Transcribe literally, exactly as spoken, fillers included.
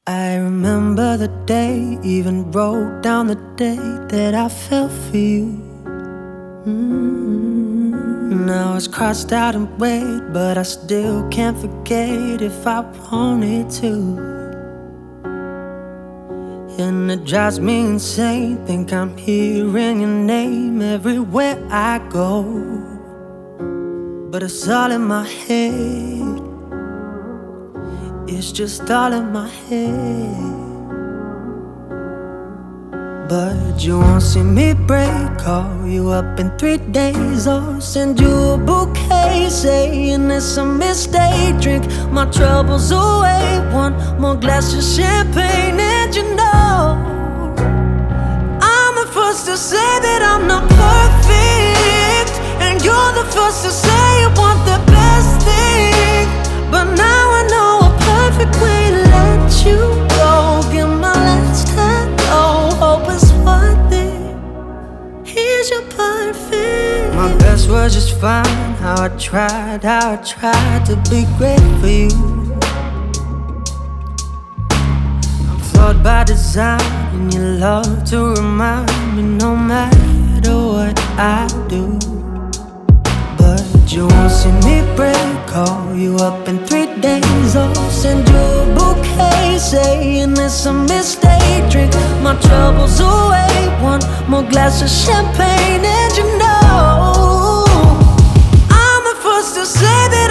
I remember the day, even wrote down the day that I fell for you. mm-hmm. Now it's crossed out and weighed, but I still can't forget if I wanted to. And it drives me insane, think I'm hearing your name everywhere I go. But it's all in my head, it's just all in my head. But you won't see me break, call you up in three days or send you a bouquet saying it's a mistake. Drink my troubles away, one more glass of champagne. And you know I'm the first to say that I'm not perfect, and you're the first to say you want the best thing. But now I know a perfect way to let you go. Give my last hello, hope it's worth it. Here's your perfect. My best was just fine. How I tried, how I tried to be great for you. I'm flawed by design, and you love to remind me no matter what I do. But you won't see me break, call you up in three days or send you a bouquet saying it's a mistake. Drink my troubles away, one more glass of champagne. And you know I'm the first to say that